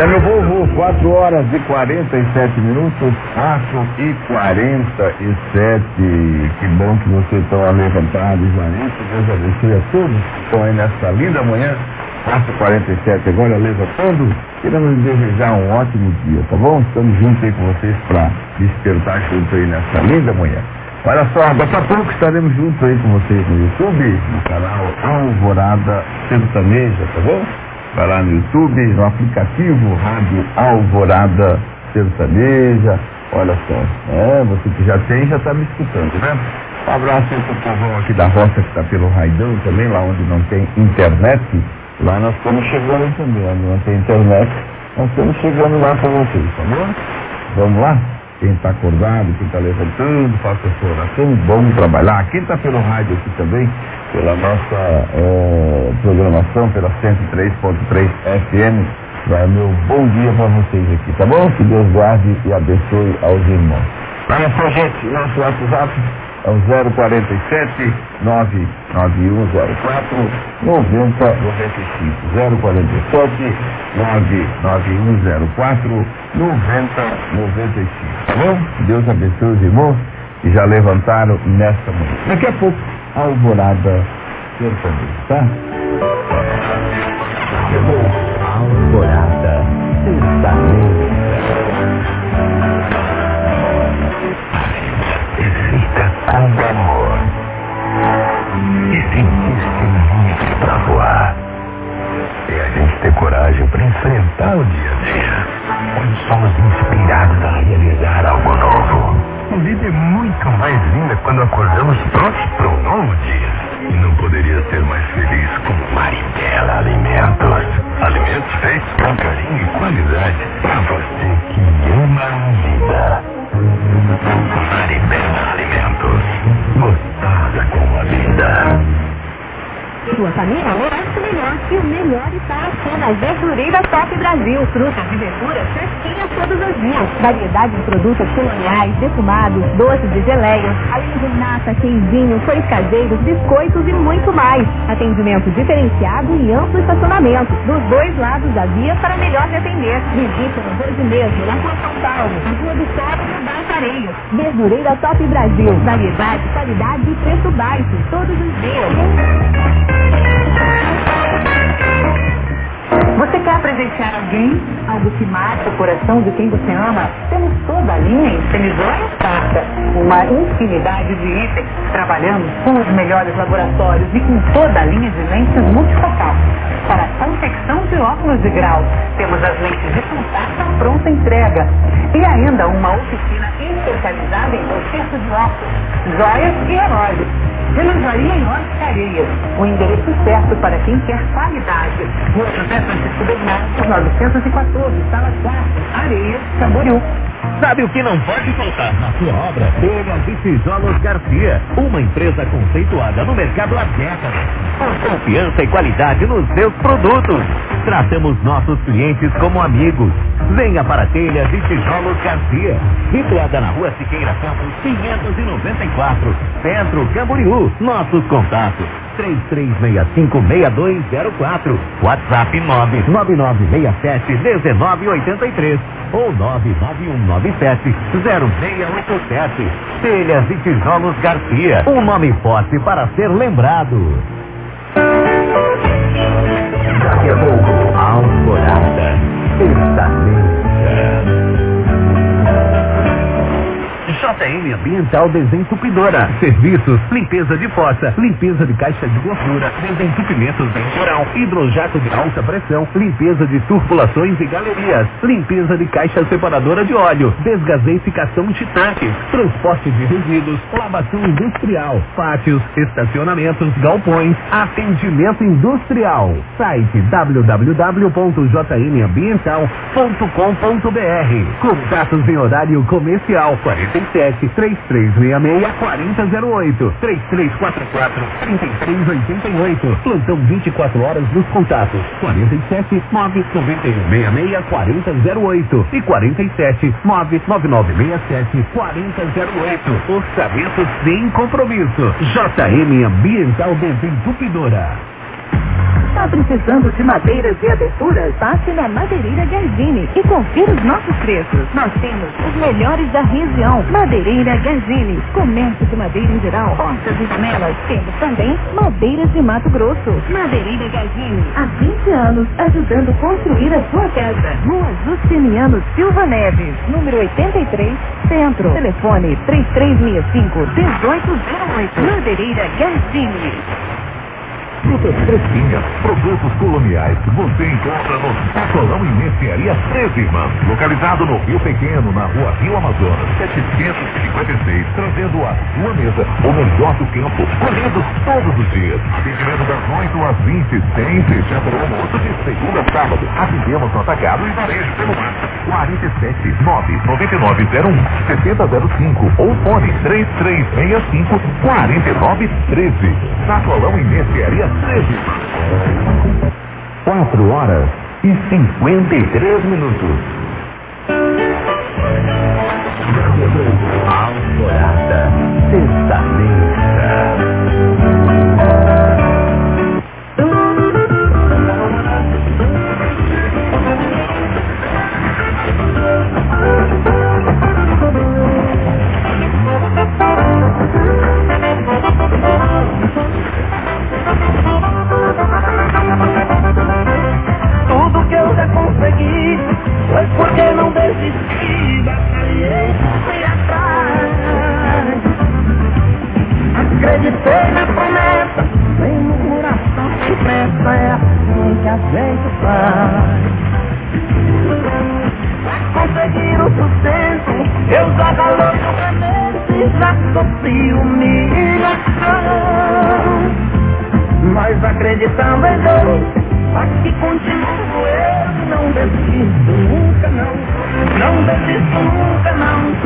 meu povo, 4 horas e 47 minutos, 4h47. Que bom que vocês estão levantados, Vanessa. Deus abençoe a todos que estão aí nessa linda manhã, 4h47 agora levantando. Queremos desejar um ótimo dia, tá bom? Estamos juntos aí com vocês para despertar junto aí nessa linda manhã. Olha só, daqui a pouco estaremos juntos aí com vocês no YouTube, no canal Alvorada Sertaneja, tá bom? Vai lá no YouTube, no aplicativo Rádio Alvorada Sertaneja. Olha só, você que já tem, já está me escutando, né? Um abraço aí pro povão aqui da roça que está pelo Raidão também, lá onde não tem internet. Lá nós estamos chegando também, onde não tem internet, nós estamos chegando lá para vocês, tá bom? Vamos lá? Quem está acordado, quem está levantando, faça a sua oração, vamos trabalhar. Quem está pelo rádio aqui também, pela nossa programação, pela 103.3 FM, vai meu bom dia para vocês aqui, tá bom? Que Deus guarde e abençoe aos irmãos. Olha só, gente, nosso WhatsApp é o 047 99104 9095. 047 99104 9095. Tá bom? Deus abençoe os irmãos que já levantaram nesta manhã. Daqui a pouco, Alvorada Sertaneja, tá? Alvorada Sertaneja. Feita com amor e sentiste livre pra voar. E a gente ter coragem pra enfrentar o dia a dia, onde somos inspirados a realizar algo novo. A vida é muito mais linda quando acordamos prontos para um novo dia. E não poderia ser mais feliz com Maribela Alimentos. Alimentos feitos com carinho e qualidade para você que ama a vida. Maribela Alimentos. Gostosa com a vida. Sua família merece o melhor, e o melhor está aqui na Verdureira Top Brasil. Frutas e verduras fresquinhas todos os dias. Variedade de produtos coloniais, defumados, doces e geleias, além de nata, queijinho, pães caseiros, biscoitos e muito mais. Atendimento diferenciado e amplo estacionamento dos dois lados da via para melhor te atender. Visite-nos hoje mesmo na Rua São Paulo, na Rua do Sol e no Bairro Areias. Verdureira Top Brasil. Variedade, qualidade e preço baixo todos os dias. Você quer presentear alguém? Algo que marque o coração de quem você ama? Temos toda a linha em semijoias Prata. Uma infinidade de itens. Trabalhamos com os melhores laboratórios e com toda a linha de lentes multifocal. Para a confecção de óculos de grau, temos as lentes de contato à pronta entrega. E ainda uma oficina especializada em conserto de óculos, joias e relógios. Relojaria em Horta Areias, o endereço certo para quem quer qualidade. Rua José Francisco Bernardo, 914, Sala 4, Areias, Camboriú. Sabe o que não pode faltar na sua obra? Telhas e Tijolos Garcia, uma empresa conceituada no mercado há décadas, com confiança e qualidade nos seus produtos. Tratamos nossos clientes como amigos. Venha para Telhas e Tijolos Garcia, situada na Rua Siqueira Campos 594, Centro Camboriú. Nossos contatos: 3365-6204, WhatsApp 99967-1983 ou 99197-0687. Telhas e Tijolos Garcia, um nome forte para ser lembrado. Daqui a pouco, Alvorada Sertaneja. JM Ambiental Desentupidora. Serviços: limpeza de fossa, limpeza de caixa de gordura, desentupimentos temporal, hidrojato de alta pressão, limpeza de circulações e galerias, limpeza de caixa separadora de óleo, desgaseificação de tanques, transporte de resíduos, lavação industrial, pátios, estacionamentos, galpões, atendimento industrial. Site www.jmambiental.com.br. Contatos em horário comercial: 3366-4008, 3344-3388. Plantão 24 horas nos contatos: 47-99166-4008 e 47-99967-4008. Orçamento sem compromisso. JM Ambiental Desentupidora. Tá precisando de madeiras e aberturas? Passe na Madeireira Gardini e confira os nossos preços. Nós temos os melhores da região. Madeireira Gardini, comércio de madeira em geral, portas e janelas. Temos também madeiras de Mato Grosso. Madeireira Gardini, há 20 anos ajudando a construir a sua casa. Rua Justiniano Silva Neves, número 83, Centro. Telefone 3365-1808. Madeireira Gardini. Frutas fresquinhas, produtos coloniais, você encontra no Sacolão e Mercearia Três Irmãs, localizado no Rio Pequeno, na rua Rio Amazonas, 756, trazendo à sua mesa o melhor do campo, colhidos todos os dias. Atendimento das 8 às 20, sem fechando o almoço de segunda a sábado. Atendemos no atacado e varejo pelo WhatsApp 47 99901 7005 ou fone 3365 4913. Sacolão e Mercearia 4 horas e 53 minutos. Alvorada Sertaneja. Tudo que eu já consegui foi porque não desisti, batalhei, fui atrás. Acreditei na promessa, sem murmuração, sem pressa, é assim que a gente faz. Pra conseguir o sustento, eu já galei no remédio e já sofri humilhação. Mas acreditando em Deus, aqui continuo eu, não desisto nunca não, não desisto nunca não.